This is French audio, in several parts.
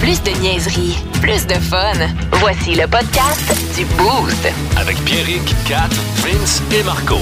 Plus de niaiserie, plus de fun. Voici le podcast du Boost. Avec Pierrick, Kat, Vince et Marco.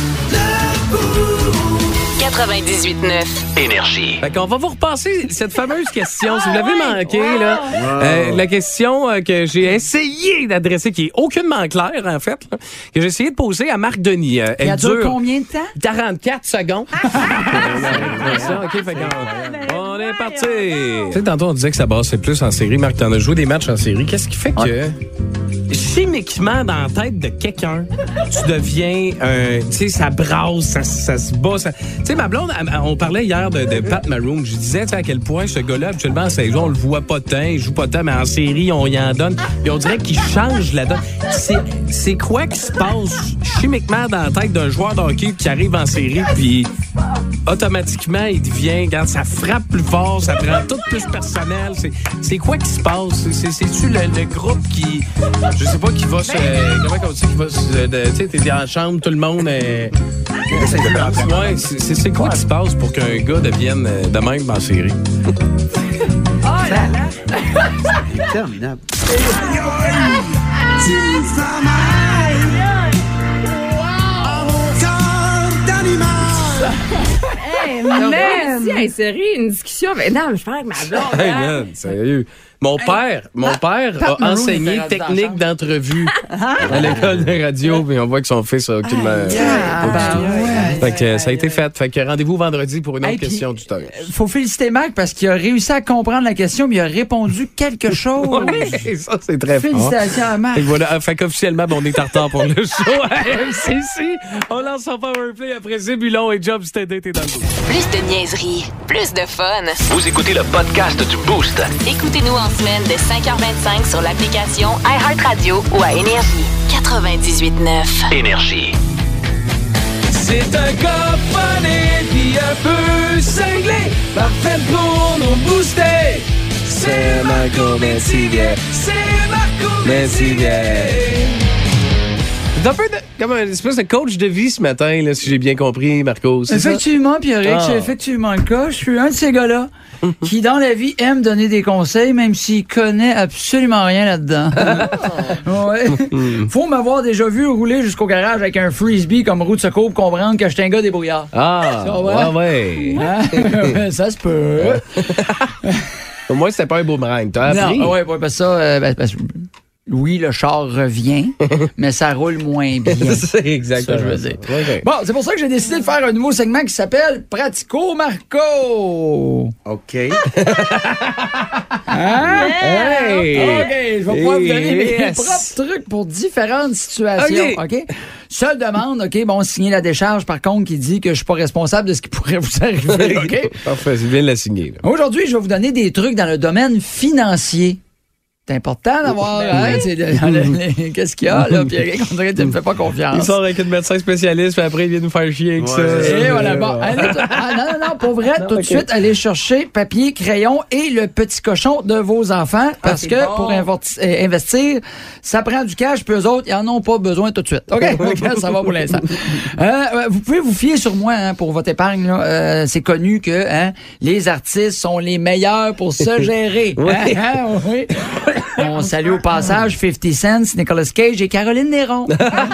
98.9. Énergie. Fait qu'on va vous repasser cette fameuse question. Si vous l'avez manqué, là, la question que j'ai essayé d'adresser, qui est aucunement claire, en fait, là, que j'ai essayé de poser à Marc Denis. Elle dure combien de temps? 44 secondes. OK, fait on est parti. Tu sais, tantôt, on disait que ça brassait plus en série. Marc, t'en as joué des matchs en série. Qu'est-ce qui fait que, chimiquement, dans la tête de quelqu'un, tu deviens tu sais, ça brasse, ça se bat. Tu sais, ma blonde, on parlait hier de Pat Maroon. Je disais, tu sais, à quel point ce gars-là, habituellement, en saison, on le voit pas tant, il joue pas tant, mais en série, on y en donne. Puis on dirait qu'il change la donne. C'est quoi qui se passe chimiquement dans la tête d'un joueur de hockey qui arrive en série, puis automatiquement, il devient, regarde, ça frappe plus fort, ça prend tout plus personnel. C'est quoi qui se passe? C'est-tu le groupe qui, je sais pas, qui va se... Comment on dit? Qui va se... Tu sais, t'es en chambre, tout le monde... Ouais, c'est quoi qui se passe pour qu'un gars devienne de même en série? Oh là là! C'est terminable. Hey, man! J'ai réussi à insérer une discussion avec... Non, mais je parle avec ma blonde. Hey, man, sérieux. Mon père a enseigné technique d'entrevue à l'école de radio, puis on voit que son fils a aucunement... Fait que ça a été fait. Fait que rendez-vous vendredi pour une autre question du temps. Faut féliciter Marc parce qu'il a réussi à comprendre la question, mais il a répondu quelque chose. Oui, ça, c'est très fort. Félicitations à Marc. Et voilà, fait qu'officiellement, on est en retard pour le show à MCC. On lance son powerplay après Zébulon et Job Steady, t'es dans le bout. Plus de niaiserie, plus de fun. Vous écoutez le podcast du Boost. Écoutez-nous en semaine de 5h25 sur l'application iHeartRadio ou à Énergie. 98.9. Énergie. C'est un gars funny pis un peu cinglé, parfait pour nous booster. C'est Marco Métivier, c'est Marco Métivier. C'est un peu comme une espèce de coach de vie ce matin, là, si j'ai bien compris, Marco. Effectivement, Pierrick, c'est effectivement le cas. Je suis un de ces gars-là qui, dans la vie, aime donner des conseils, même s'il connaît absolument rien là-dedans. Ouais. Faut m'avoir déjà vu rouler jusqu'au garage avec un frisbee comme roue de secours pour comprendre que j'étais un gars débrouillard. Ouais. Hein? Ça se peut. Au moins, c'était pas un boomerang. T'as appris? Non, ouais, parce que ça... oui, le char revient, mais ça roule moins bien. C'est exactement ça, je veux dire. Okay. Bon, c'est pour ça que j'ai décidé de faire un nouveau segment qui s'appelle Pratico Marco. OK. Hein? Hey! OK, je vais pouvoir vous donner mes propres trucs pour différentes situations. OK? Seule demande, OK, bon, signer la décharge, par contre, qui dit que je suis pas responsable de ce qui pourrait vous arriver. OK? Parfait, c'est bien de la signer. Là. Aujourd'hui, je vais vous donner des trucs dans le domaine financier. C'est important d'avoir... Hein, qu'est-ce qu'il y a, là, Pierrick? On dirait que tu me fais pas confiance. Il sort avec une médecin spécialiste, puis après, il vient nous faire chier avec ça. Et voilà, bon. Non, pour vrai, tout de suite, allez chercher papier, crayon et le petit cochon de vos enfants, parce que pour investir, ça prend du cash, puis eux autres, ils en ont pas besoin tout de suite. OK? Ça va pour l'instant. Vous pouvez vous fier sur moi hein, pour votre épargne. Là. C'est connu que hein, les artistes sont les meilleurs pour se gérer. Oui. Oui. On salue au passage 50 Cent, Nicolas Cage et Caroline Néron.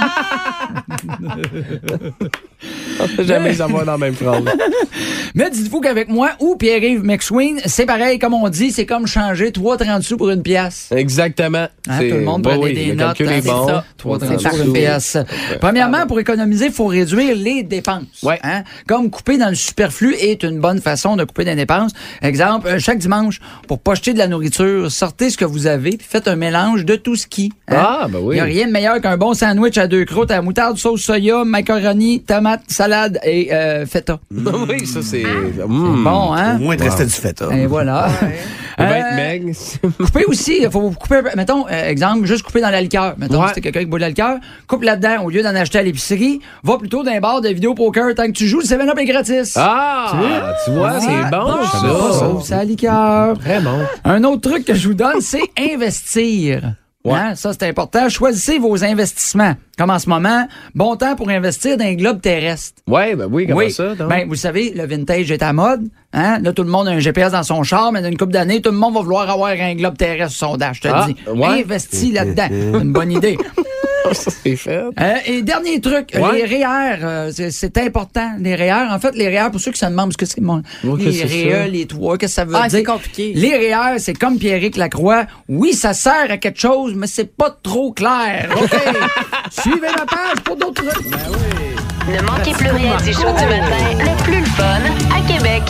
On peut jamais savoir dans la même phrase. Mais dites-vous qu'avec moi ou Pierre-Yves McSween, c'est pareil, comme on dit, c'est comme changer 3,30 sous pour une pièce. Exactement. Hein, tout le monde prenait des notes. Hein, C'est ça, 3,30 sous pour une pièce. Premièrement, pour économiser, il faut réduire les dépenses. Ouais. Hein? Comme couper dans le superflu est une bonne façon de couper des dépenses. Exemple, chaque dimanche, pour pas jeter de la nourriture, sortez ce que vous avez puis faites un mélange de tout ce qui. Hein? Ah, ben oui. Il n'y a rien de meilleur qu'un bon sandwich à 2 croûtes à moutarde, sauce soya, macaroni, tomate, salade et feta. Oui, ça c'est... Bon, hein? Au moins, il restait du feta. Et voilà. Couper aussi, il faut couper, mettons, exemple, juste couper dans la liqueur. Mettons, si t'es quelqu'un qui boit de la liqueur, coupe là-dedans, au lieu d'en acheter à l'épicerie, va plutôt dans un bar de vidéo poker tant que tu joues, le 7-Up est gratis. Ah! Tu vois, c'est bon, ça. Ça, la liqueur. Très bon. Un autre truc que je vous donne, c'est investir. Ouais. Hein? Ça, c'est important. Choisissez vos investissements. Comme en ce moment, bon temps pour investir dans un globe terrestre. Ouais, ben oui, comment ça? Donc? Ben, vous savez, le vintage est à mode. Hein? Là, tout le monde a un GPS dans son char, mais dans une couple d'années, tout le monde va vouloir avoir un globe terrestre sur son dash, je te dis. Ouais. Investis là-dedans. C'est une bonne idée. Ça, c'est fait. Et dernier truc, les REER, c'est important. Les REER, en fait, les REER, pour ceux qui se demandent ce que c'est, les REER, les toits, qu'est-ce que ça veut dire? C'est compliqué. Les REER, c'est comme Pierrick Lacroix. Oui, ça sert à quelque chose, mais c'est pas trop clair. OK? Suivez ma page pour d'autres trucs. Ben oui. Ne manquez plus rien du show du matin, le plus le fun à Québec.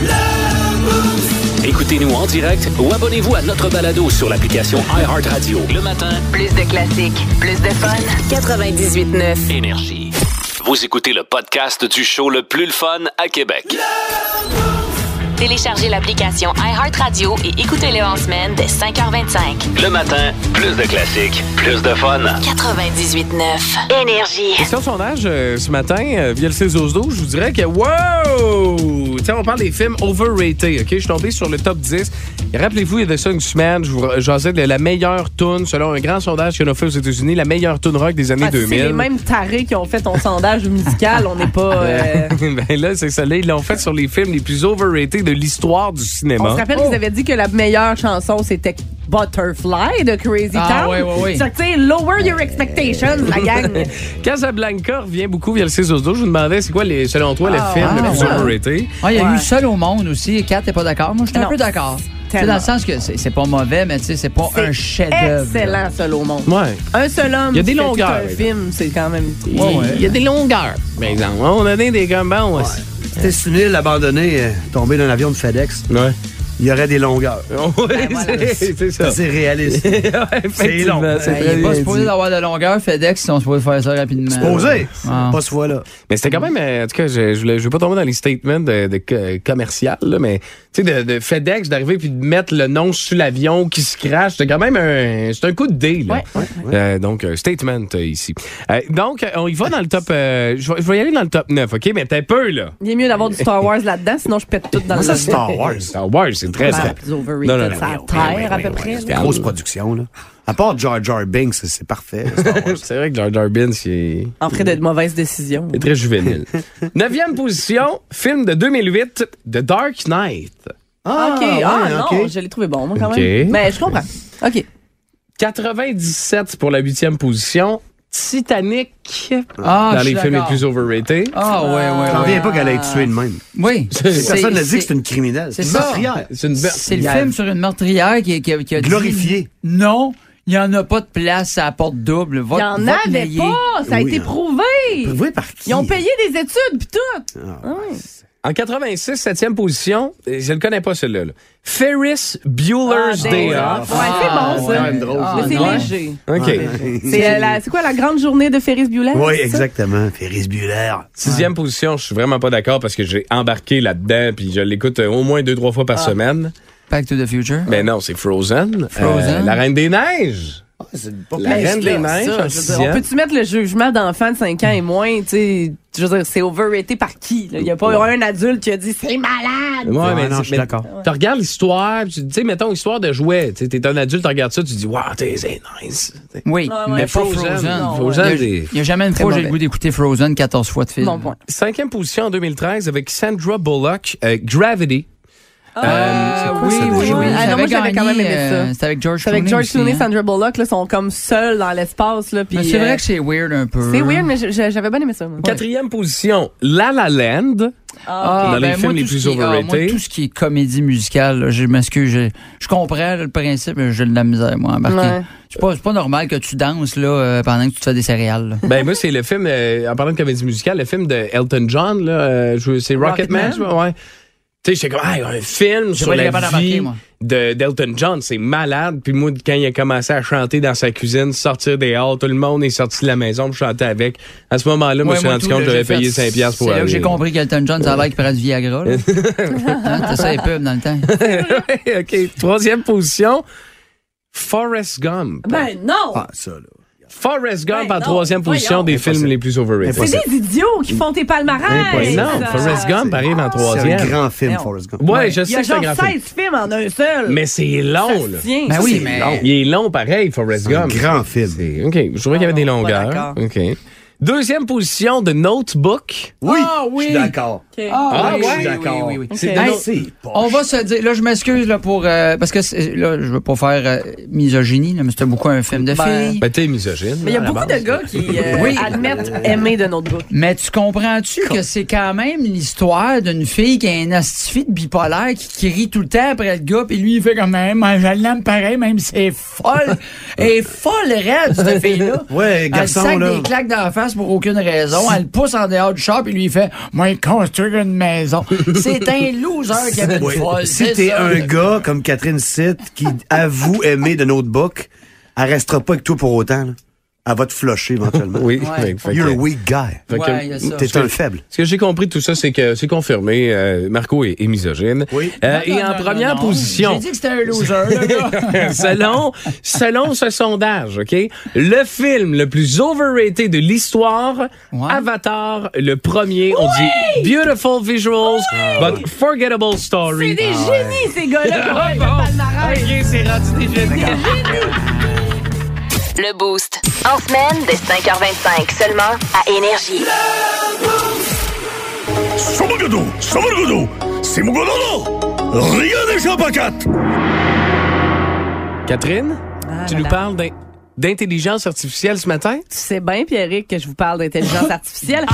Écoutez-nous en direct ou abonnez-vous à notre balado sur l'application iHeartRadio. Le matin, Plus de classiques, plus de fun. 98.9. Énergie. Vous écoutez le podcast du show le plus le fun à Québec. Téléchargez l'application iHeartRadio et écoutez-le en semaine dès 5h25. Le matin, plus de classiques, plus de fun. 98.9. Énergie. Question de sondage ce matin, via le 6-12-12, je vous dirais que, wow! Tiens, on parle des films overrated, OK? Je suis tombé sur le top 10. Et rappelez-vous, il y a de ça une semaine, je vous jasais de la meilleure toune, selon un grand sondage qu'on a fait aux États-Unis, la meilleure toune rock des années 2000. C'est les mêmes tarés qui ont fait ton sondage musical. On n'est pas... Ben là, c'est ça. Là, ils l'ont fait sur les films les plus overrated de l'histoire du cinéma. On se rappelle qu'ils avaient dit que la meilleure chanson, c'était Butterfly de Crazy Town. Oui. Tu sais, lower your expectations, la gang. Casablanca revient beaucoup via le 6-12-12. Je vous demandais, c'est quoi, selon toi, le film le plus overrated? Il y a eu Seul au monde aussi. Kat, t'es pas d'accord? Moi, je suis un peu d'accord. C'est dans le sens que c'est pas mauvais, mais tu sais, c'est pas un chef-d'œuvre. Excellent, Seul au monde. Ouais. Un seul homme. Il y a des longueurs. Un film, c'est quand même. Il y a des longueurs. Par exemple, on a des gambons aussi. C'était sur une île abandonnée, tombé d'un avion de FedEx. Ouais. Il y aurait des longueurs. Oui, c'est ça. C'est réaliste. C'est long. Il n'est pas supposé d'avoir de longueur. FedEx, ils sont supposés faire ça rapidement. Supposé. Ah. Pas ce fois-là. Mais c'était quand même, en tout cas, je vais pas tomber dans les statements de commercial, là, mais tu sais, de FedEx, d'arriver puis de mettre le nom sur l'avion qui se crache, c'est quand même c'est un coup de dé, là. Ouais. Donc, statement ici. Donc, on y va dans le top, je vais y aller dans le top 9, OK? Mais t'es peu, là. Il est mieux d'avoir du Star Wars là-dedans, sinon je pète tout dans le Ça, c'est Star Wars. Star Wars, c'est très C'est plus overrated, Non, ça terre à peu près. C'est une grosse production, là. À part Jar Jar Binks, c'est parfait. Star Wars. C'est vrai que Jar Jar Binks, il En ferait de mauvaises décisions. est très juvénile. 9e position, film de 2008, The Dark Knight. OK. Non, je l'ai trouvé bon, moi, quand OK. même. Mais je comprends. OK. 97 pour la 8e position, Titanic. Ah, dans je les suis films les d'accord. plus overrated. Ah, ouais. J'en reviens pas qu'elle ait tué de même. Oui. Personne n'a dit que c'est une criminelle. c'est une ça. meurtrière. C'est une C'est le film sur une meurtrière qui a dit Glorifié. non, il n'y en a pas de place à la porte double. Il n'y en avait pas. Ça a été prouvé. Prouvé par qui? Ils ont payé des études pis tout. En 86, 7e position, je le connais pas celui-là. Là. Ferris Bueller's Day Off. Ouais, c'est bon, ça. quand même drôle. Mais c'est ouais. léger. OK. C'est quoi la grande journée de Ferris Bueller? Oui, c'est ça? exactement. Ferris Bueller. 6e position, je suis vraiment pas d'accord parce que j'ai embarqué là-dedans puis je l'écoute au moins 2-3 fois par semaine. Back to the Future. Mais non, c'est Frozen. Frozen. La Reine des Neiges. C'est pas La Reine des Neiges. Ça, en je veux dire, 6e. on peut-tu mettre le jugement d'enfant de 5 ans et moins, tu sais, je veux dire, c'est overrated par qui? Il n'y a pas un adulte qui a dit c'est malade. Ouais, non, je suis d'accord. Tu regardes l'histoire, tu sais, mettons, histoire de jouets. Tu es un adulte, tu regardes ça, tu dis, wow, c'est nice. Oui, Ouais, mais ouais. pas Frozen. Frozen. Non, Frozen, ouais. c'est- Il n'y a jamais une Très fois où j'ai le mauvais. goût d'écouter Frozen 14 fois de film. Non, point. 5e position en 2013 avec Sandra Bullock, Gravity. Oui. Ah non, moi, j'avais quand même aimé ça. C'était avec George C'est avec Clooney George aussi, Clooney, hein. Sandra Bullock, là, sont comme seuls dans l'espace, là. Puis, Mais c'est vrai que c'est weird un peu. c'est weird, mais j'avais bien aimé ça, moi. 4e position, La La Land. Dans les films moi, les tout plus ce qui est- overrated. moi, tout ce qui est comédie musicale, là, je m'excuse, je comprends là, le principe, mais j'ai de la misère, moi, embarquer. Ouais. C'est pas normal que tu danses là, pendant que tu te fais des céréales. Là. Ben moi c'est le film en parlant de comédie musicale, le film de Elton John là, c'est Rocketman, Rocketman. ouais. Tu sais, j'étais comme un film sur pas été la capable d'embarquer, vie moi. d'Elton John, c'est malade. Puis moi quand il a commencé à chanter dans sa cuisine, sortir des halls, tout le monde est sorti de la maison pour chanter avec. À ce moment-là, je me suis rendu compte que j'avais payé 5$ pour C'est là aller. que j'ai compris qu'Elton John, ça a l'air qu'il prend du Viagra. Là. Hein, c'était ça les pubs dans le temps. OK, 3e position, Forrest Gump. Ben non! Ah, ça, là. Forrest Gump Ben en non, troisième position voyons. des films les plus overrated. C'est des idiots qui font tes palmarès. Non, Forrest Gump arrive en C'est troisième. un grand film, Non. Forrest Gump. Ouais, je Il y sais a que c'est un genre grand 16 film. films en un seul. Mais c'est long, Ça là. se tient. Ben Ça, oui, c'est mais. long. Il est long pareil, Forrest C'est un Gump. grand film. OK, je trouvais qu'il y avait des pas longueurs. d'accord. OK. Deuxième position de Notebook. Oui, Ah, oui. je suis d'accord. OK. Ah, je oui, suis d'accord. oui, oui, oui. C'est OK. de Hey, no- C'est On va se dire, là, je m'excuse là, pour. Parce que là, je veux pas faire misogynie, là, mais c'était beaucoup un film de filles. Ben, t'es misogyne. Mais il y a à la beaucoup base. de gars qui Oui. admettent aimer de Notebook. Mais tu comprends-tu que c'est quand même l'histoire d'une fille qui a un astifi de bipolaire qui rit tout le temps après le gars, puis lui, il fait comme même, moi, je l'aime pareil, même si c'est folle. Elle est folle raide, cette fille-là. Ouais, garçon, Elle sac là. des claques dans la face pour aucune raison. Elle le pousse en dehors du char, puis lui, il fait, moi, construire une maison. C'est un loser qui a une Ouais. folle. Si c'est t'es ça. un gars comme Catherine Sitt qui avoue aimer de Notebook, elle restera pas avec toi pour autant. Là. Elle va te flusher éventuellement. Oui. Ouais. Fait que- You're a weak guy. fait que- Ouais, il y a ça. T'es un faible. Ce que j'ai compris de tout ça, c'est que c'est confirmé. Marco est misogyne. Oui. Et en Non, première non. position, J'ai dit que c'était un loser, le gars. selon ce sondage, OK, le film le plus overrated de l'histoire, Ouais. Avatar, le premier, on dit beautiful visuals, but forgettable story. C'est des génies, ces gars-là. Ah, Le bon. palmarès. OK, c'est rendu des génies. Le Boost. En semaine, dès 5h25, seulement à Énergie. Catherine, tu nous parles d'intelligence artificielle ce matin? Tu sais bien, Pierrick, que je vous parle d'intelligence artificielle.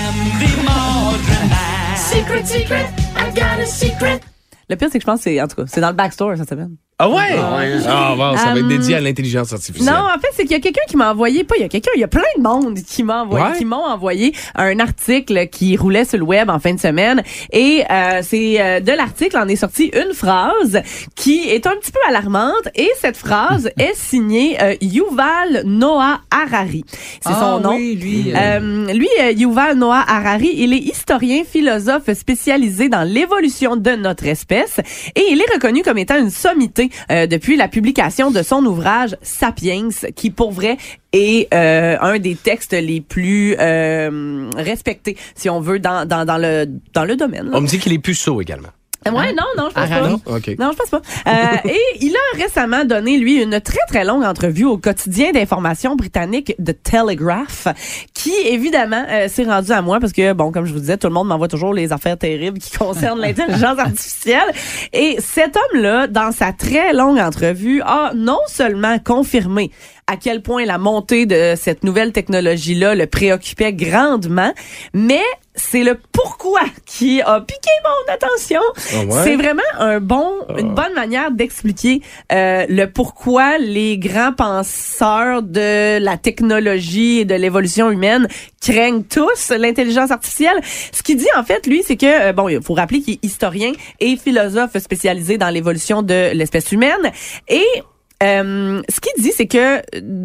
Le pire, c'est que je pense que c'est dans le backstore cette semaine. Ah ouais? Ah, wow, ça va être dédié à l'intelligence artificielle. Non, en fait, c'est qu'il y a quelqu'un qui m'a envoyé, il y a plein de monde qui m'a envoyé, Ouais. qui m'ont envoyé un article qui roulait sur le web en fin de semaine. Et c'est de l'article en est sortie une phrase qui est un petit peu alarmante. Et cette phrase est signée Yuval Noah Harari. C'est son nom. Oui, lui. Yuval Noah Harari, il est historien, philosophe spécialisé dans l'évolution de notre espèce et il est reconnu comme étant une sommité depuis la publication de son ouvrage Sapiens, qui pour vrai est un des textes les plus respectés, si on veut, dans le domaine. Là. On me dit qu'il est puceau également. Ouais, non, je pense pas. Non? OK. Non, je pense pas. Et il a récemment donné, lui, une très, très longue entrevue au quotidien d'information britannique The Telegraph, qui, évidemment, s'est rendu à moi parce que, bon, comme je vous disais, tout le monde m'envoie toujours les affaires terribles qui concernent l'intelligence artificielle. Et cet homme-là, dans sa très longue entrevue, a non seulement confirmé à quel point la montée de cette nouvelle technologie-là le préoccupait grandement, mais c'est le pourquoi qui a piqué mon attention. Ah ouais? C'est vraiment une bonne manière d'expliquer le pourquoi les grands penseurs de la technologie et de l'évolution humaine craignent tous l'intelligence artificielle. Ce qu'il dit en fait, lui, c'est que bon, il faut rappeler qu'il est historien et philosophe spécialisé dans l'évolution de l'espèce humaine et ce qu'il dit, c'est que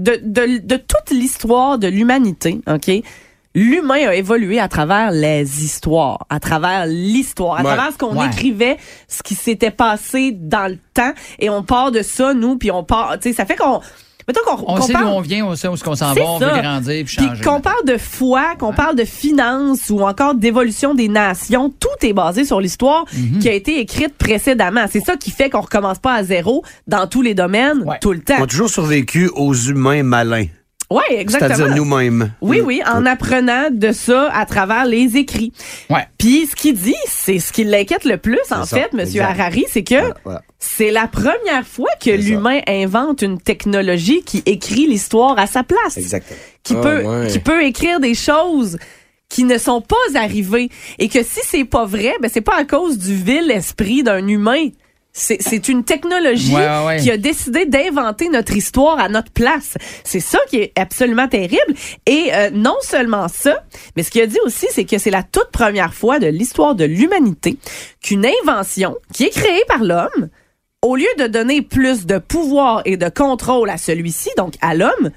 de toute l'histoire de l'humanité, OK, l'humain a évolué à travers les histoires, à travers l'histoire, à travers ce qu'on écrivait, ce qui s'était passé dans le temps, et on part de ça, nous, puis on part, tu sais, ça fait qu'on... On sait d'où on vient, on sait où on s'en va, on veut grandir puis changer. Puis qu'on parle de foi, qu'on parle de finances ou encore d'évolution des nations, tout est basé sur l'histoire qui a été écrite précédemment. C'est ça qui fait qu'on recommence pas à zéro dans tous les domaines, tout le temps. On a toujours survécu aux humains malins. Oui, exactement. C'est-à-dire nous-mêmes. Oui, en apprenant de ça à travers les écrits. Ouais. Puis ce qu'il dit, c'est ce qui l'inquiète le plus, en ça, fait, M. exact. Harari, c'est que Voilà. c'est la première fois que l'humain invente une technologie qui écrit l'histoire à sa place. Exactement. Qui peut écrire des choses qui ne sont pas arrivées. Et que si c'est pas vrai, ben c'est pas à cause du vil esprit d'un humain. C'est une technologie qui a décidé d'inventer notre histoire à notre place. C'est ça qui est absolument terrible. Et non seulement ça, mais ce qu'il a dit aussi, c'est que c'est la toute première fois de l'histoire de l'humanité qu'une invention qui est créée par l'homme, au lieu de donner plus de pouvoir et de contrôle à celui-ci, donc à l'homme,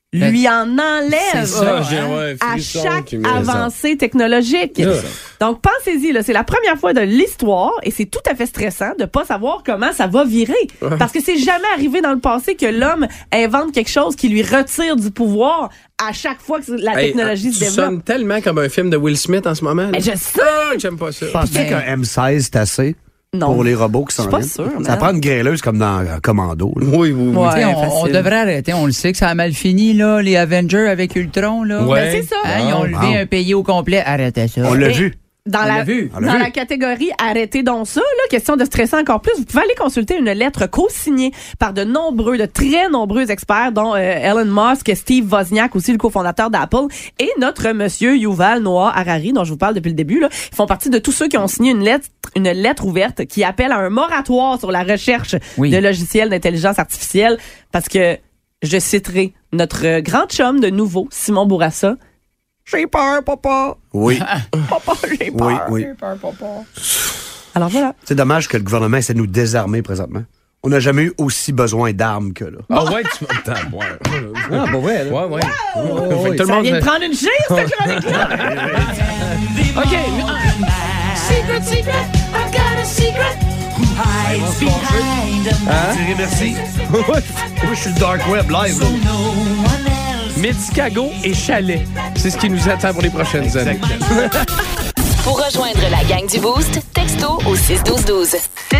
lui en enlève ça, à chaque avancée technologique. Donc, pensez-y, là, c'est la première fois de l'histoire et c'est tout à fait stressant de pas savoir comment ça va virer. Parce que c'est jamais arrivé dans le passé que l'homme invente quelque chose qui lui retire du pouvoir à chaque fois que la technologie se développe. Ça sonne tellement comme un film de Will Smith en ce moment. Je sais! J'aime pas ça. Penses-tu qu'un M16, c'est assez? Non. Pour les robots qui s'en viennent. Je suis pas sûre. Ça prend une grêleuse comme dans Commando. Là. Oui. Ouais, on devrait arrêter. On le sait que ça a mal fini, là, les Avengers avec Ultron. Là. Ouais. Ben, c'est ça. Ils ont levé un pays au complet. Arrêtez ça. On l'a vu. Dans la catégorie arrêtez donc ça, là, question de stresser encore plus, vous pouvez aller consulter une lettre co-signée par de très nombreux experts, dont Elon Musk, Steve Wozniak, aussi le cofondateur d'Apple, et notre monsieur Yuval Noah Harari, dont je vous parle depuis le début. Là. Ils font partie de tous ceux qui ont signé une lettre ouverte qui appelle à un moratoire sur la recherche de logiciels d'intelligence artificielle, parce que, je citerai notre grand chum de nouveau, Simon Bourassa, j'ai peur, papa. Oui. Papa, j'ai peur. Oui. J'ai peur, papa. Alors voilà. C'est dommage que le gouvernement essaie de nous désarmer présentement. On n'a jamais eu aussi besoin d'armes que là. Ah ouais, tu m'entends. Pas vrai, là. Ouais. Wow! Tout le Ça monde vient de prendre une chire, cette chronique-là. OK. Secret, I've got a secret. Who hides behind a Thierry, merci. Moi, je suis le Dark Web live. no one else. Medicago et Chalet. C'est ce qui nous attend pour les prochaines années. Pour rejoindre la gang du Boost, texto au 61212.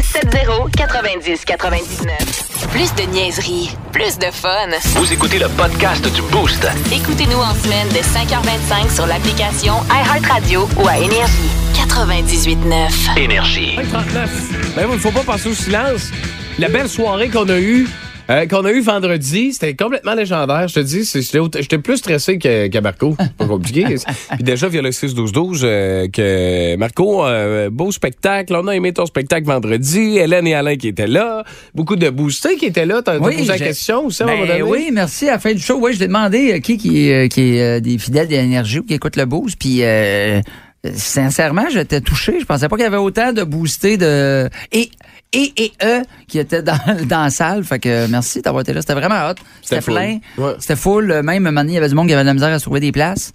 670-90-99. Plus de niaiserie, plus de fun. Vous écoutez le podcast du Boost. Écoutez-nous en semaine de 5h25 sur l'application iHeartRadio ou à Énergie. 98.9. Énergie. 39. Ben, il ne faut pas passer au silence. La belle soirée qu'on a eue vendredi, c'était complètement légendaire. Je te dis, j'étais plus stressé que Marco. C'est pas compliqué. Puis déjà, via le 6-12-12, que Marco, beau spectacle. On a aimé ton spectacle vendredi. Hélène et Alain qui étaient là. Beaucoup de boostés qui étaient là. T'as posé la question aussi à un moment donné? Oui, merci. À la fin du show, je t'ai demandé qui est des fidèles d'Énergie ou qui écoute le boost. Puis, sincèrement, j'étais touché. Je pensais pas qu'il y avait autant de boostés de... Et eux qui étaient dans la salle. Fait que merci d'avoir été là. C'était vraiment hot. C'était plein. Ouais. C'était full. Même un moment donné, il y avait du monde qui avait de la misère à se trouver des places.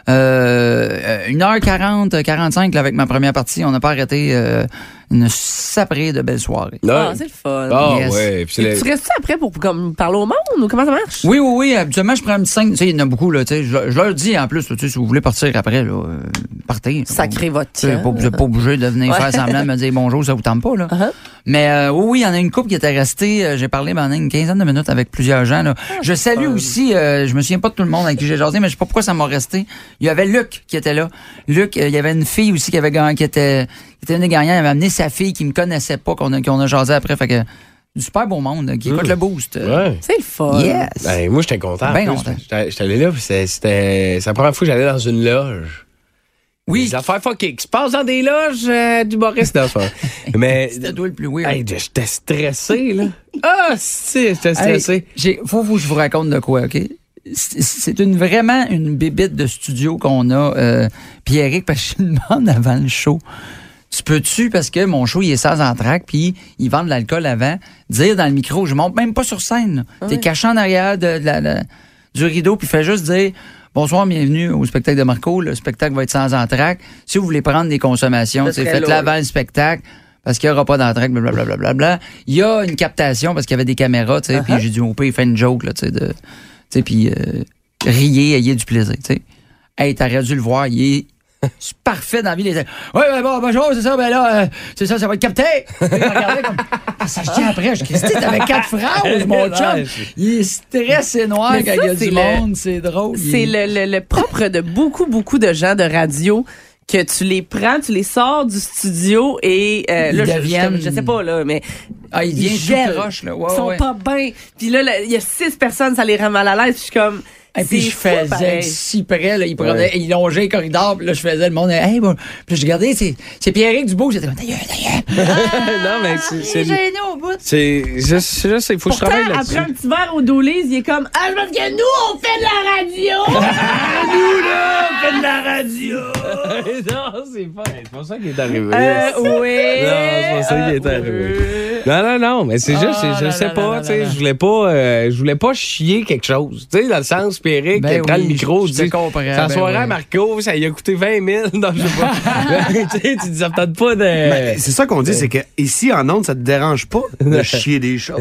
1h40, 45 là, avec ma première partie. On n'a pas arrêté une saprée de belles soirées. Ah, c'est le fun. Ah, Yes. ouais. Puis Tu restes après pour comme, parler au monde ou comment ça marche? Oui. Habituellement, je prends un petit 5. Tu sais, il y en a beaucoup, là. Tu sais, je leur dis en plus, tu sais, si vous voulez partir après, là, partez. Sacrez votre Vous n'êtes pas obligé de venir faire semblant de me dire bonjour, ça vous tente pas, là. Mais oui, il y en a une couple qui était restée. J'ai parlé pendant une quinzaine de minutes avec plusieurs gens. Là. Je salue aussi, je me souviens pas de tout le monde avec qui j'ai jasé, mais je sais pas pourquoi ça m'a resté. Il y avait Luc qui était là. Luc, il y avait une fille aussi qui avait gagné, qui était une des gagnantes. Elle avait amené sa fille qui me connaissait pas, qu'on a jasé après. Fait que du super beau monde là, qui écoute le boost. Ouais. C'est le fun. Yes. Ben, moi, j'étais content. Ben content. J'étais allé là, puis c'est la première fois que j'allais dans une loge. Oui. Des affaires fuckées qui se passent dans des loges d'humoristes d'affaires. Mais C'était toi le plus weird. hey, j'étais stressé, là. Ah, si, j'étais stressé. Faut que je vous raconte de quoi, OK? C'est vraiment une bébite de studio qu'on a, Pierrick, parce que je lui demande avant le show. Tu peux-tu, parce que mon show, il est sans entracte, puis ils vendent de l'alcool avant, dire dans le micro, je monte même pas sur scène. T'es caché en arrière du rideau, puis fais juste dire... Bonsoir, bienvenue au spectacle de Marco. Le spectacle va être sans entracte. Si vous voulez prendre des consommations, faites-le avant le spectacle parce qu'il n'y aura pas d'entracte, blablabla. Il y a une captation parce qu'il y avait des caméras, tu sais, puis j'ai dit au pire, il fait une joke, là, tu sais, puis riez, ayez du plaisir, tu sais. Hey, t'aurais dû le voir, il est parfait dans la vie. Oui, bon, bonjour, c'est ça, ben là, c'est ça va être capté. Regardez comme... Ça, je dis après, Christy, t'avais 4 phrases, mon chum. Il est stressé noir Mais quand ça, il y a du monde, c'est drôle. C'est le propre de beaucoup de gens de radio que tu les prends, tu les sors du studio et là, je sais pas, là, mais ils deviennent tout croche, là. Ouais, ils sont pas bien. Puis là, il y a 6 personnes, ça les rend mal à l'aise. Puis je suis comme... Et puis je faisais si près, là, il longeait les corridors, puis là, je faisais le monde, hey, bon. Puis je regardais, c'est Pierrick Dubois, j'étais comme, d'ailleurs. Non, mais c'est gêné au bout. Je sais, il faut que je travaille là-dessus. Après un petit verre au Dooley's, il est comme, je pense que nous, on fait de la radio! Nous, là, on fait de la radio! Non, c'est pas ça qui est arrivé. Oui. Non, c'est pas ça qui est arrivé. Non, mais c'est juste, je sais pas, tu sais, je voulais pas chier quelque chose. Tu sais, dans le sens, Pierrick, Ben prend le oui, micro, je dit, te comprends, ça ben soirée à oui. Marco, ça lui a coûté 20 000. Non, je sais pas. Tu sais, tu dis, ça peut-être pas de... Ben, c'est ça qu'on dit, c'est que ici en ondes, ça te dérange pas de chier des choses.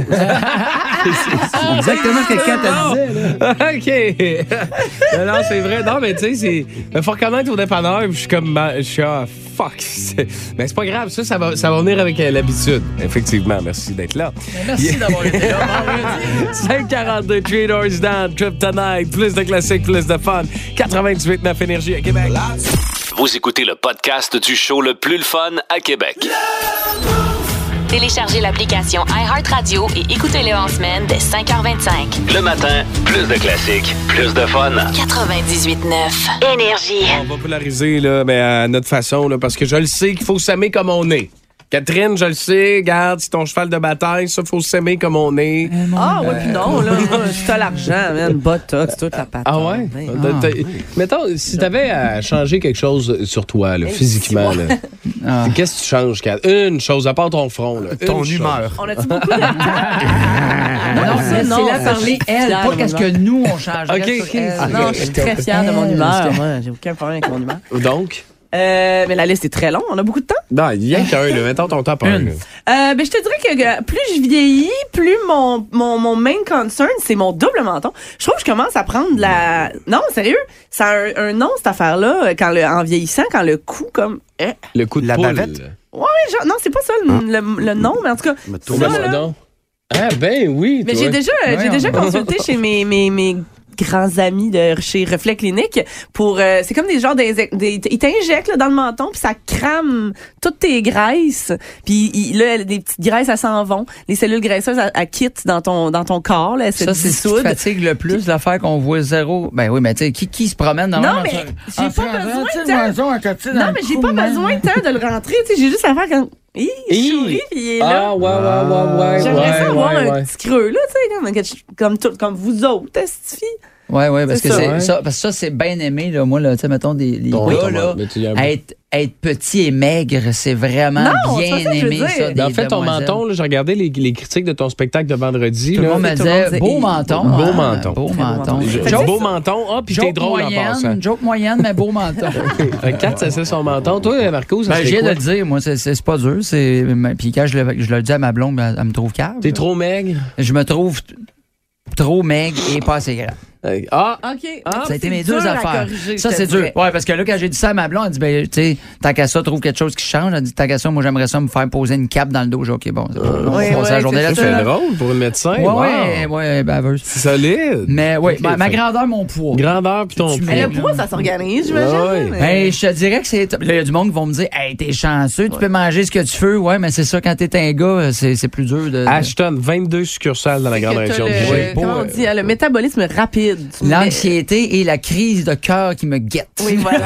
c'est exactement ce que Kat a disait. Là. OK. Non, c'est vrai. Non, mais tu sais, il faut reconnaître au dépanneur, puis je suis comme, fuck. Mais c'est pas grave, ça va venir avec l'habitude. Effectivement, merci d'être là. Merci d'avoir été là. 542 Three Doors Down, Trip Tonight, plus de classiques, plus de fun. 98.9 Énergie à Québec. Vous écoutez le podcast du show le plus le fun à Québec. Téléchargez l'application iHeartRadio et écoutez-le en semaine dès 5h25. Le matin, plus de classiques, plus de fun. 98.9 Énergie. On va polariser là, mais à notre façon, là, parce que je le sais qu'il faut s'aimer comme on est. Catherine, je le sais, garde, c'est ton cheval de bataille, ça, faut s'aimer comme on est. Ah, ouais, puis non, là, t'as l'argent, man, botox, toute la patate. Ah ouais? Mettons, si t'avais à changer quelque chose sur toi, là, physiquement, là, qu'est-ce que tu changes, Kat? Une chose, à part ton front. Là, Ton humeur. On a-tu beaucoup de temps? Non, c'est là parler elle, pas qu'est-ce que nous, on changerait OK. sur elle. Non, je suis très fière de mon humeur. Moi, j'ai aucun problème avec mon humeur. Donc? Mais la liste est très longue. On a beaucoup de temps. Non, il y a qu'un, là. Mettons ton top 1. Ben, je te dirais que plus je vieillis, plus mon main concern, c'est mon double menton. Je trouve que je commence à prendre de la... Non, sérieux, ça a un nom, cette affaire-là, en vieillissant, quand le cou, comme... Le coup de La poule. bavette? Ouais, genre, non, c'est pas ça le nom, mais en tout cas... ça, là, Non. Ah, ben oui. mais toi. j'ai déjà consulté chez mes grands amis de chez Reflet Clinique pour c'est comme des genres ils t'injectent là, dans le menton puis ça crame toutes tes graisses puis là des petites graisses elles s'en vont, les cellules graisseuses elles quittent dans ton corps là, elles se Ça, c'est ce qui dissoudent. fatigue le plus, l'affaire qu'on voit zéro. Ben oui, mais tu sais, qui se promène dans Non, le mais monde, j'ai pas besoin de temps. Non, mais j'ai pas besoin de temps de le rentrer, tu sais, j'ai juste à faire comme je souris puis il est là. Ah, ouais. J'aimerais ça avoir un petit creux là, tu sais, comme vous autres, Stifie. Ouais, parce que C'est ça, c'est ouais. ça, parce que ça, c'est bien aimé, là. Moi, là, tu sais, mettons, les Ton- gars, ton- là, mais tu y as un- être petit et maigre, c'est vraiment Non, c'est bien pas ça que je veux aimé, dire. ça. Ben, en des fait, ton demoiselles. menton, là, j'ai regardé les critiques de ton spectacle de vendredi. Tout le là. monde me Tout le monde disait, disait, beau menton. beau hein, menton. Beau Très beau menton. menton. J'ai Joke- beau menton. Ah, puis t'es drôle en passant. Joke moyenne, mais beau menton. 4, c'est son menton. Toi, Marco, ça Ben, je serait viens de quoi? le dire, moi, c'est pas dur. Puis quand je le dis à ma blonde, elle me trouve cave. T'es trop maigre? Je me trouve trop maigre et pas assez grand. Ah! OK. Ça a été mes dur deux à affaires. corriger, Ça, je te c'est dur. dirais. Ouais, parce que là, quand j'ai dit ça à ma blonde, elle dit, ben, tu sais, tant qu'à ça, trouve quelque chose qui change. Elle dit, tant qu'à ça, moi, j'aimerais ça me faire poser une cape dans le dos. J'ai dit, OK, bon, on va passer la journée c'est là-dessus. C'est là. drôle pour le médecin. Ouais, baveuse. C'est solide. Mais oui, Ok, ma fait- grandeur, mon poids. Grandeur puis ton Tu poids. Mais mets- le poids, ça s'organise, j'imagine. Ah ouais. mais- Ben, je te dirais que c'est. Là, il y a du monde qui vont me dire, hey, t'es chanceux, tu peux manger ce que tu veux. Ouais, mais c'est ça, quand t'es un gars, c'est plus dur de. Ashton, 22 succursales dans la grande Que t'as région du Québec. comment on dit, le métabolisme rapide. Tu mets- L'anxiété et la crise de cœur qui me guette. Oui, voilà.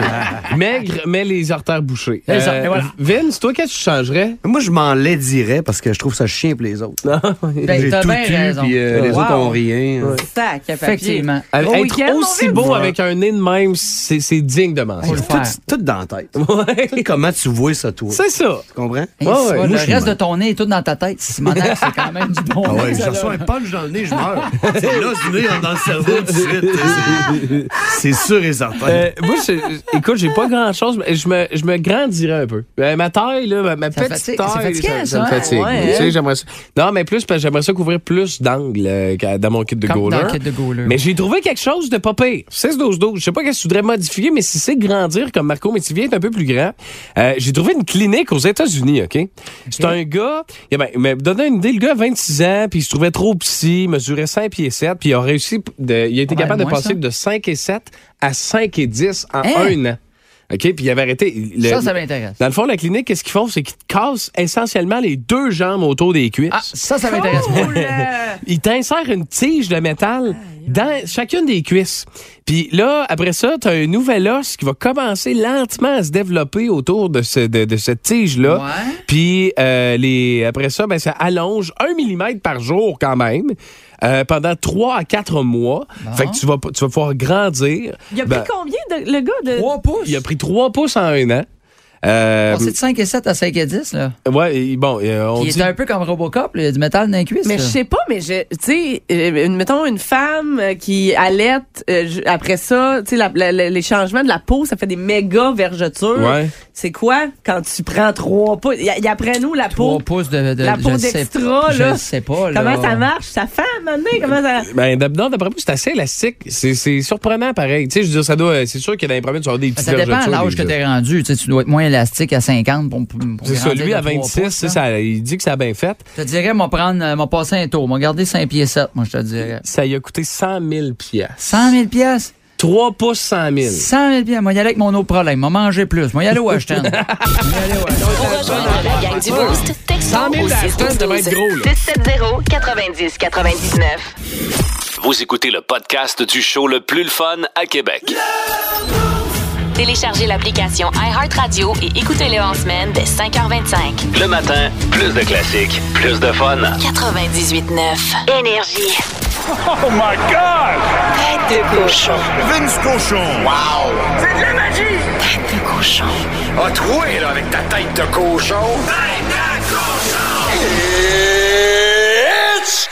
Maigre, mais les artères bouchées. Et ça, et voilà. Vince, toi, qu'est-ce que tu changerais? Moi, je m'en laidirais parce que je trouve ça chien pour les autres. Ben, J'ai t'as tout bien eu, raison. puis les Wow. autres ont rien. Sac à papier. Effectivement. Bon Être week-end, mon aussi Vince. beau avec un nez de même, c'est digne de mention. Faut le faire. Tout dans la tête. Ouais. Comment tu vois ça, toi? C'est ça. Tu comprends? Hey, Ouais, c'est ouais. pas- Moi, le je suis reste de mal. ton nez est tout dans ta tête. Simonac, c'est quand même du bon. Ah ouais, ça, je reçois là. un punch dans le nez, je meurs. C'est là, du nez dans le cerveau tout de suite. C'est sûr et certain. Moi, écoute, j'ai pas grand-chose, mais je me grandirais un peu. Ma taille, là, ma Ça petite fatigue, taille, c'est fatigant, ça me ça. fatigue. Ouais, Tu sais, hein? j'aimerais ça. Non, mais plus parce que j'aimerais ça couvrir plus d'angles dans mon kit de Comme goaler. dans le kit de goaler. Mais j'ai trouvé quelque chose de pas pire. 16-12-12. Je sais pas qu'est-ce que tu voudrais modifier, mais si c'est grandir comme Marco Métivier est un peu plus grand, j'ai trouvé une clinique aux États-Unis, OK? C'est un gars, il m'a donné une idée, le gars a 26 ans, puis il se trouvait trop petit, il mesurait 5 pieds 7, puis il a réussi, il a été Ouais, capable de moins passer ça. de 5 et 7 à 5 et 10 en Hein? un an. OK? Puis il avait arrêté. Ça m'intéresse. Dans le fond, la clinique, qu'est-ce qu'ils font? C'est qu'ils te cassent essentiellement les deux jambes autour des cuisses. Ah, ça m'intéresse. Cool. Il t'insère une tige de métal dans chacune des cuisses. Puis là, après ça, tu as un nouvel os qui va commencer lentement à se développer autour de cette tige-là. Ouais. Puis après ça, ben, ça allonge 1 mm par jour quand même. Pendant 3 à 4 mois. Bon. Fait que tu vas pouvoir grandir. Il a pris Ben, combien, le gars? 3 pouces. il a pris 3 pouces en un an. C'est de 5 et 7 à 5 et 10, là. Ouais, bon, on Il dit... est un peu comme Robocop, là, il y a du métal dans les cuisses. Mais là. je sais pas, mais tu sais, mettons une femme qui allaite, après ça, tu sais, les changements de la peau, ça fait des méga vergetures. Ouais. C'est quoi quand tu prends 3 pouces? Y après nous, la 3 peau. pouces de La peau je sais d'extra, pas, là. Je sais pas, là. Comment ça marche? Ça fait à un moment donné? Comment ça... Ben, non, d'après moi, c'est assez élastique. C'est surprenant, pareil. Tu sais, je veux dire, c'est sûr que dans les premiers, tu vas avoir des petites Ça dépend de l'âge que tu t'es rendu. Tu sais, tu dois être moins élastique à 50 pour C'est ça, lui, à 26, pouces, il dit que ça a bien fait. Je te dirais, m'a passé un tour. M'a gardé 5 pieds 7, moi, je te dirais. Ça lui a coûté 100 000 piastres. 100 000 piastres? 3 pouces, 100 000. 100 000 piastres. Moi, y aller avec mon autre problème. M'a mangé plus. Moi, y aller au Ashton. Pour rejoindre la gang du Boost, texto 100 000 au 6 12 ça va être gros, là. 670-90-99. Vous écoutez le podcast du show le plus le fun à Québec. Téléchargez l'application iHeartRadio et écoutez-le en semaine dès 5h25. Le matin, plus de classiques, plus de fun. 98.9 Énergie. Oh my God! Tête de cochon. Vince Cochon. Wow! C'est de la magie! Tête de cochon. A troué, là, avec ta tête de cochon. Tête de cochon! It's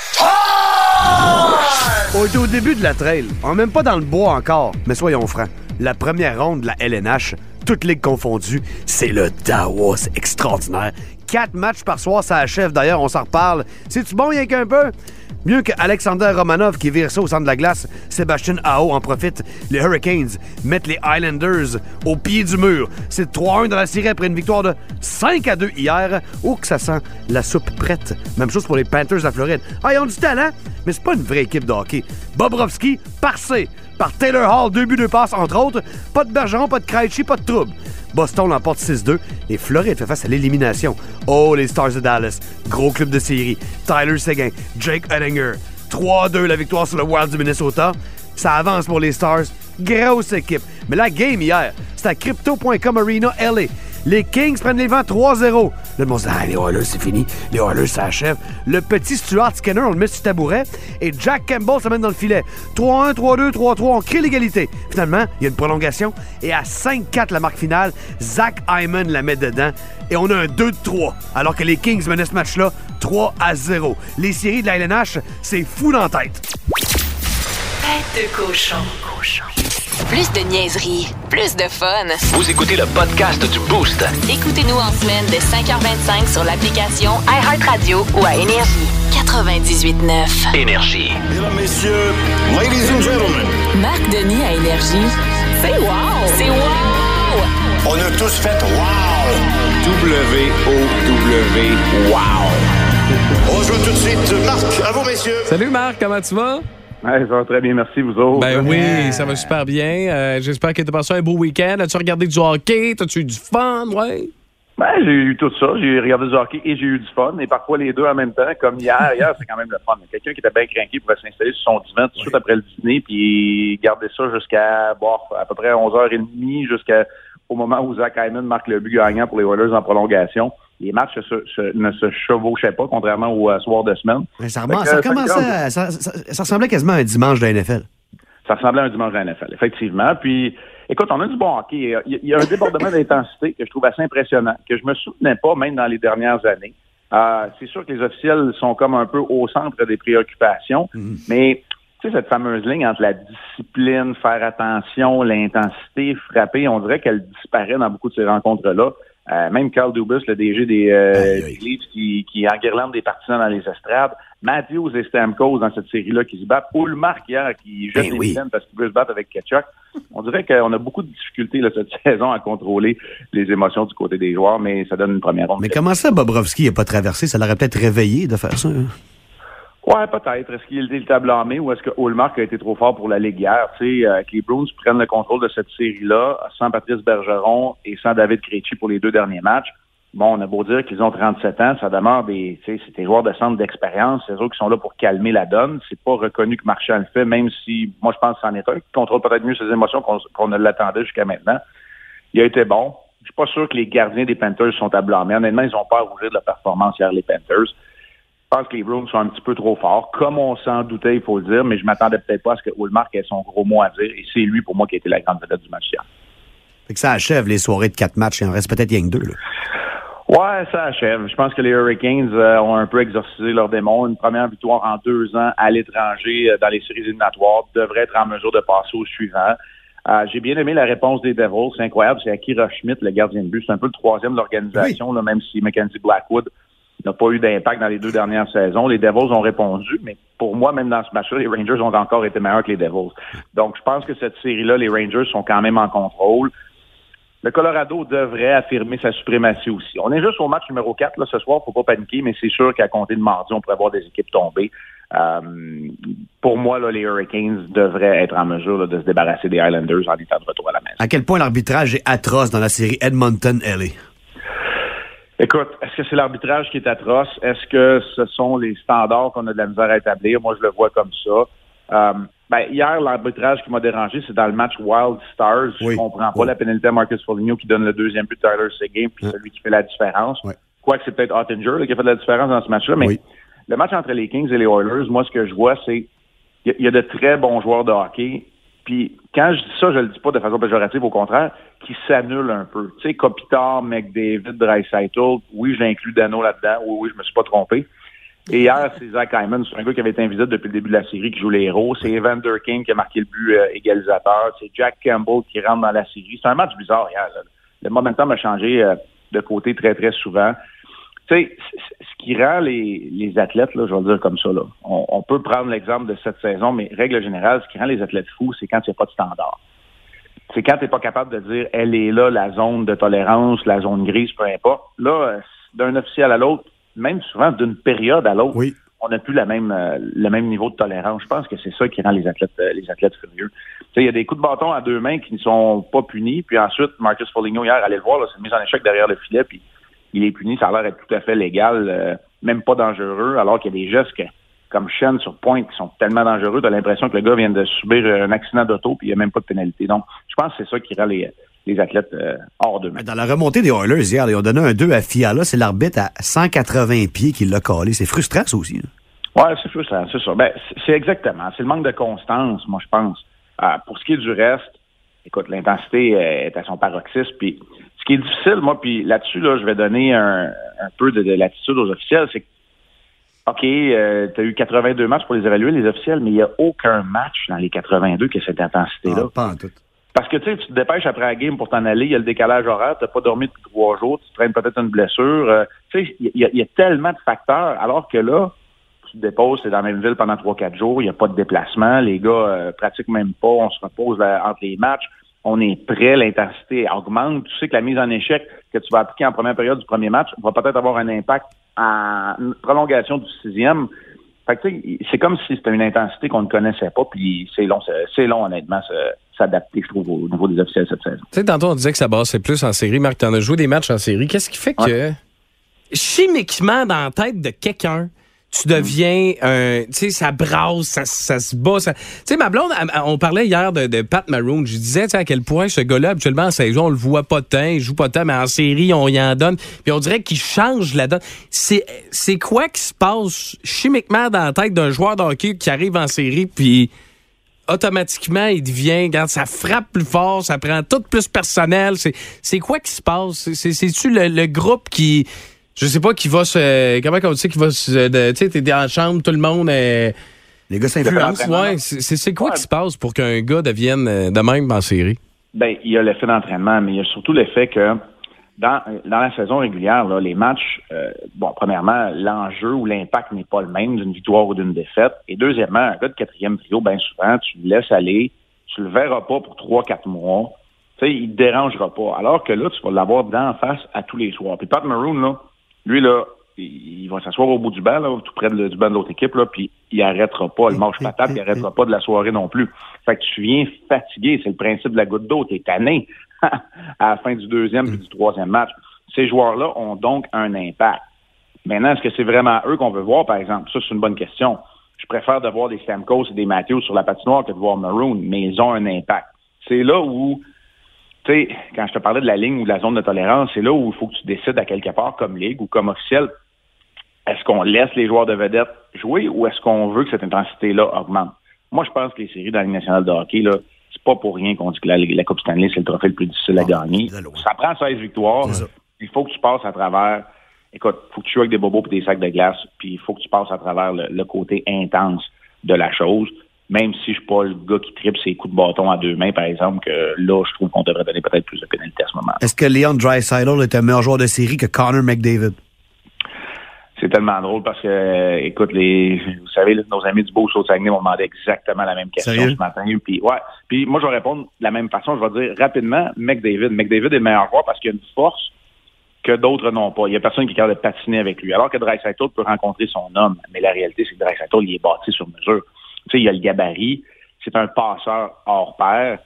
time! On était au début de la trail. On n'est même pas dans le bois encore. Mais soyons francs. La première ronde de la LNH, toutes ligues confondues, c'est le Dawa. C'est extraordinaire. 4 matchs par soir, ça achève. D'ailleurs, on s'en reparle. C'est-tu bon, rien qu'un peu? Mieux que Alexander Romanov qui vire ça au centre de la glace, Sébastien Aho en profite. Les Hurricanes mettent les Islanders au pied du mur. C'est 3-1 dans la série après une victoire de 5-2 hier. Oh, que ça sent la soupe prête. Même chose pour les Panthers de la Floride. Ah, ils ont du talent, mais c'est pas une vraie équipe de hockey. Bobrovski, parcé par Taylor Hall, 2 buts, 2 passes, entre autres. Pas de Bergeron, pas de Krejci, pas de trouble. Boston l'emporte 6-2 et Floride fait face à l'élimination. Oh, les Stars de Dallas, gros club de série. Tyler Seguin, Jake Oettinger. 3-2 la victoire sur le Wild du Minnesota. Ça avance pour les Stars. Grosse équipe. Mais la game hier, c'est à Crypto.com Arena LA. Les Kings prennent les vents 3-0. Le monde dit, les Oilers, c'est fini. Les Oilers, ça achève. Le petit Stuart Skinner, on le met sur le tabouret. Et Jack Campbell se met dans le filet. 3-1, 3-2, 3-3, on crée l'égalité. Finalement, il y a une prolongation. Et à 5-4, la marque finale, Zach Hyman la met dedans. Et on a un 2-3. Alors que les Kings menaient ce match-là 3-0. Les séries de la LNH, c'est fou dans la tête. Tête de cochon. Plus de niaiserie, plus de fun. Vous écoutez le podcast du Boost. Écoutez-nous en semaine dès 5h25 sur l'application iHeartRadio ou à Énergie. 98.9 Énergie. Mesdames, messieurs, ladies and gentlemen, Marc Denis à Énergie. C'est wow! C'est wow! on a tous fait wow! W-O-W, wow. On joue tout de suite. Marc, à vous, messieurs. Salut Marc, comment tu vas? Ouais, ça va très bien, merci, vous autres. Ben oui, ça va super bien. J'espère que tu as passé un beau week-end. As-tu regardé du hockey? As-tu eu du fun? Ouais. Ben, j'ai eu tout ça. J'ai regardé du hockey et j'ai eu du fun. Et parfois les deux en même temps, comme hier. Hier, c'est quand même le fun. Quelqu'un qui était bien craqué pouvait s'installer sur son divan tout de suite après le dîner puis garder ça jusqu'à à peu près 11h30 jusqu'au moment où Zach Hyman marque le but gagnant pour les Oilers en prolongation. Les matchs ne se chevauchaient pas, contrairement au soir de semaine. Ça ressemblait quasiment à un dimanche de la NFL. Ça ressemblait à un dimanche de la NFL, effectivement. Puis, écoute, on a du bon hockey. Il y a un débordement d'intensité que je trouve assez impressionnant, que je me souvenais pas, même dans les dernières années. C'est sûr que les officiels sont comme un peu au centre des préoccupations, mais tu sais, cette fameuse ligne entre la discipline, faire attention, l'intensité, frapper, on dirait qu'elle disparaît dans beaucoup de ces rencontres-là. Même Carl Dubas, le DG des Leafs, qui enguirlande des partisans dans les estrades. Matthews et Stamkos dans cette série-là qui se battent. Ullmark hier qui jette les scènes parce qu'il veut se battre avec Ketchuk. On dirait qu'on a beaucoup de difficultés là, cette saison à contrôler les émotions du côté des joueurs, mais ça donne une première ronde. Mais comment ça, Bobrovski n'a pas traversé? Ça l'aurait peut-être réveillé de faire ça. Hein? Ouais, peut-être. Est-ce qu'il était à blâmer ou est-ce que Ullmark a été trop fort pour la Ligue hier? Tu sais, que les Bruins prennent le contrôle de cette série-là sans Patrice Bergeron et sans David Krejci pour les 2 derniers matchs. Bon, on a beau dire qu'ils ont 37 ans, ça demeure c'est des joueurs de centre d'expérience, c'est eux qui sont là pour calmer la donne. C'est pas reconnu que Marchand le fait, même si, moi, je pense que c'en est un qui contrôle peut-être mieux ses émotions qu'on ne l'attendait jusqu'à maintenant. Il a été bon. Je suis pas sûr que les gardiens des Panthers sont à blâmer. Honnêtement, ils ont pas à rougir de la performance hier, les Panthers. Je pense que les Bruins sont un petit peu trop forts, comme on s'en doutait, il faut le dire, mais je m'attendais peut-être pas à ce que Ullmark ait son gros mot à dire, et c'est lui, pour moi, qui a été la grande vedette du match hier. Fait que ça achève les soirées de 4 matchs. Il en reste peut-être rien que 2. Là. Ouais, ça achève. Je pense que les Hurricanes ont un peu exorcisé leur démon. Une première victoire en 2 ans à l'étranger dans les séries éliminatoires devrait être en mesure de passer au suivant. J'ai bien aimé la réponse des Devils. C'est incroyable. C'est Akira Schmidt, le gardien de but. C'est un peu le troisième de l'organisation, là, même si Mackenzie Blackwood n'a pas eu d'impact dans les 2 dernières saisons. Les Devils ont répondu, mais pour moi, même dans ce match-là, les Rangers ont encore été meilleurs que les Devils. Donc, je pense que cette série-là, les Rangers sont quand même en contrôle. Le Colorado devrait affirmer sa suprématie aussi. On est juste au match numéro 4 là, ce soir, faut pas paniquer, mais c'est sûr qu'à compter de mardi, on pourrait voir des équipes tomber. Pour moi, là, les Hurricanes devraient être en mesure là, de se débarrasser des Islanders en étant de retour à la maison. À quel point l'arbitrage est atroce dans la série Edmonton-LA? Écoute, est-ce que c'est l'arbitrage qui est atroce? Est-ce que ce sont les standards qu'on a de la misère à établir? Moi, je le vois comme ça. Hier, l'arbitrage qui m'a dérangé, c'est dans le match Wild Stars. Oui. Je comprends pas la pénalité à Marcus Foligno qui donne le 2e but de Tyler Seguin, puis celui qui fait la différence. Oui. Quoique c'est peut-être Ottinger là, qui a fait la différence dans ce match-là, mais le match entre les Kings et les Oilers, moi, ce que je vois, c'est il y a de très bons joueurs de hockey. Puis quand je dis ça, je le dis pas de façon péjorative, au contraire, qui s'annulent un peu. Tu sais, Kopitar, McDavid, Draisaitl, oui, je l'inclus Dano là-dedans, oui, je me suis pas trompé. Et hier, c'est Zach Hyman, c'est un gars qui avait été invisible depuis le début de la série, qui joue les héros. C'est Evander King qui a marqué le but égalisateur. C'est Jack Campbell qui rentre dans la série. C'est un match bizarre hier. Là. Le momentum a changé de côté très, très souvent. Tu sais, ce qui rend les athlètes, là, je vais le dire comme ça, là, on peut prendre l'exemple de cette saison, mais règle générale, ce qui rend les athlètes fous, c'est quand il n'y a pas de standard. C'est quand tu n'es pas capable de dire, elle est là, la zone de tolérance, la zone grise, peu importe. Là, d'un officiel à l'autre, même souvent d'une période à l'autre, on n'a plus le même niveau de tolérance. Je pense que c'est ça qui rend les athlètes furieux. Tu sais, il y a des coups de bâton à 2 mains qui ne sont pas punis, puis ensuite, Marcus Foligno, hier, allez le voir, là, c'est une mise en échec derrière le filet, puis il est puni, ça a l'air d'être tout à fait légal, même pas dangereux, alors qu'il y a des gestes comme Shen sur pointe qui sont tellement dangereux, tu as l'impression que le gars vient de subir un accident d'auto, puis il n'y a même pas de pénalité. Donc, je pense que c'est ça qui rend les athlètes hors d'eux-mêmes. Dans la remontée des Oilers hier, ils ont donné un 2 à Fiala. C'est l'arbitre à 180 pieds qui l'a collé. C'est frustrant, ça aussi. Oui, c'est frustrant, c'est ça. Ben, c'est exactement. C'est le manque de constance, moi, je pense. Pour ce qui est du reste, écoute, l'intensité est à son paroxysme. Puis, ce qui est difficile, moi, puis là-dessus, là, je vais donner un peu de latitude aux officiels, c'est que, OK, tu as eu 82 matchs pour les évaluer, les officiels, mais il n'y a aucun match dans les 82 qui a cette intensité-là. Pas en tout. Parce que tu sais, tu te dépêches après la game pour t'en aller, il y a le décalage horaire, t'as pas dormi depuis 3 jours, tu traînes peut-être une blessure. Tu sais, il y a tellement de facteurs, alors que là, tu te déposes, c'est dans la même ville pendant 3-4 jours, il n'y a pas de déplacement, les gars pratiquent même pas, on se repose entre les matchs, on est prêt, l'intensité augmente. Tu sais que la mise en échec que tu vas appliquer en première période du premier match va peut-être avoir un impact en prolongation du 6e. Fait que tu sais, c'est comme si c'était une intensité qu'on ne connaissait pas, puis c'est long honnêtement, s'adapter, je trouve, au niveau des officiels cette saison. Tu sais, tantôt, on disait que ça bassait plus en série. Marc, t'en as joué des matchs en série. Qu'est-ce qui fait que, chimiquement, dans la tête de quelqu'un, tu deviens tu sais, ça brasse, ça se bat. Tu sais, ma blonde, on parlait hier de Pat Maroon. Je disais, tu sais, à quel point ce gars-là, habituellement, en saison, on le voit pas tant, il joue pas tant, mais en série, on y en donne. Puis on dirait qu'il change la donne. C'est quoi qui se passe chimiquement dans la tête d'un joueur de hockey qui arrive en série, puis automatiquement, il devient, regarde, ça frappe plus fort, ça prend tout plus personnel. C'est quoi qui se passe? C'est-tu le groupe qui, je sais pas, qui va se, comment on dit, qui va se, tu sais, t'es dans la chambre, tout le monde les gars s'influencent. Ouais, c'est quoi qui se passe pour qu'un gars devienne de même en série? Ben, il y a l'effet d'entraînement, mais il y a surtout l'effet que dans la saison régulière, là, les matchs, premièrement, l'enjeu ou l'impact n'est pas le même d'une victoire ou d'une défaite. Et deuxièmement, un gars de 4e trio, bien souvent, tu le laisses aller, tu le verras pas pour 3-4 mois. Tu sais, il te dérangera pas. Alors que là, tu vas l'avoir d'en face à tous les soirs. Puis Pat Maroon, là, lui, là, il va s'asseoir au bout du banc, là, tout près du banc de l'autre équipe, là, puis il arrêtera pas le manche patate, il arrêtera pas de la soirée non plus. Fait que tu viens fatigué, c'est le principe de la goutte d'eau, t'es tanné à la fin du 2e puis du 3e match. Ces joueurs-là ont donc un impact. Maintenant, est-ce que c'est vraiment eux qu'on veut voir, par exemple? Ça, c'est une bonne question. Je préfère de voir des Stamkos et des Matthews sur la patinoire que de voir Maroon, mais ils ont un impact. C'est là où, tu sais, quand je te parlais de la ligne ou de la zone de tolérance, c'est là où il faut que tu décides à quelque part, comme ligue ou comme officiel, est-ce qu'on laisse les joueurs de vedette jouer ou est-ce qu'on veut que cette intensité-là augmente? Moi, je pense que les séries dans la Ligue nationale de hockey, là, c'est pas pour rien qu'on dit que la Coupe Stanley, c'est le trophée le plus difficile à gagner. Ça prend 16 victoires. Il faut que tu passes à travers... Écoute, il faut que tu joues avec des bobos et des sacs de glace, puis il faut que tu passes à travers le côté intense de la chose. Même si je suis pas le gars qui tripe ses coups de bâton à 2 mains, par exemple, que là, je trouve qu'on devrait donner peut-être plus de pénalité à ce moment-là. Est-ce que Leon Draisaitl est un meilleur joueur de série que Connor McDavid? C'est tellement drôle parce que, écoute, vous savez, nos amis du Beau-Sault-Saguenay m'ont demandé exactement la même question ce matin. Puis moi, je vais répondre de la même façon. Je vais dire rapidement, McDavid. McDavid est le meilleur joueur parce qu'il a une force que d'autres n'ont pas. Il n'y a personne qui est capable de patiner avec lui. Alors que Draisaitl peut rencontrer son homme. Mais la réalité, c'est que Draisaitl, il est bâti sur mesure. Tu sais, il a le gabarit. C'est un passeur hors pair.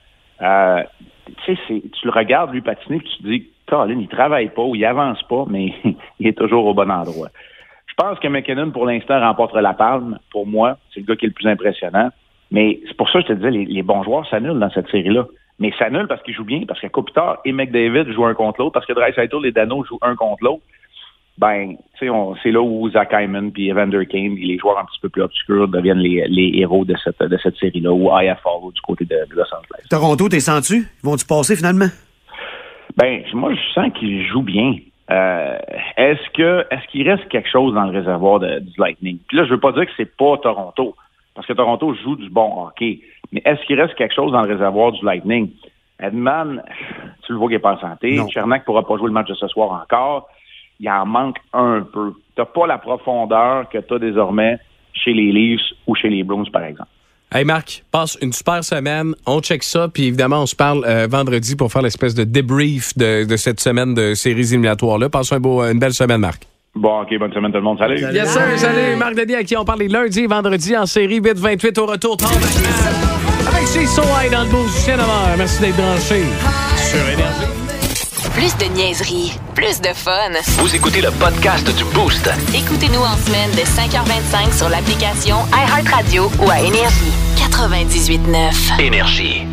Tu sais, tu le regardes, lui, patiner, puis tu te dis, Colin, il travaille pas ou il avance pas, mais il est toujours au bon endroit. Je pense que McKinnon, pour l'instant, remporte la palme. Pour moi, c'est le gars qui est le plus impressionnant. Mais c'est pour ça que je te disais, les bons joueurs s'annulent dans cette série-là. Mais s'annulent parce qu'ils jouent bien, parce que Kopitar et McDavid jouent un contre l'autre, parce que Draisaitl et Dano jouent un contre l'autre. Ben, tu sais, c'est là où Zach Hyman puis Evander Kane, les joueurs un petit peu plus obscurs, deviennent les héros de cette série-là, ou Aya Follow du côté de Los Angeles. Toronto, t'es sens-tu? Ils vont-tu passer finalement? Ben, moi, je sens qu'ils jouent bien. Est-ce qu'il reste quelque chose dans le réservoir du Lightning? Puis là, je veux pas dire que c'est pas Toronto, parce que Toronto joue du bon hockey. Mais est-ce qu'il reste quelque chose dans le réservoir du Lightning? Edman, tu le vois qu'il n'est pas en santé. Chernak ne pourra pas jouer le match de ce soir encore. Il en manque un peu. Tu n'as pas la profondeur que tu as désormais chez les Leafs ou chez les Bruins, par exemple. Hey Marc, passe une super semaine. On check ça, puis évidemment, on se parle vendredi pour faire l'espèce de débrief de cette semaine de séries éliminatoires-là. Passe une belle semaine, Marc. Bon, OK, bonne semaine tout le monde. Salut. Yes, sir, salut. Marc Denis, à qui on parle les lundis et vendredis en série 8-28 au retour. Avec She's So High dans le beau du cinéma. Merci d'être branché sur Énergie. Plus de niaiserie, plus de fun. Vous écoutez le podcast du Boost. Écoutez-nous en semaine de 5h25 sur l'application iHeartRadio ou à Énergie. 98.9. Énergie.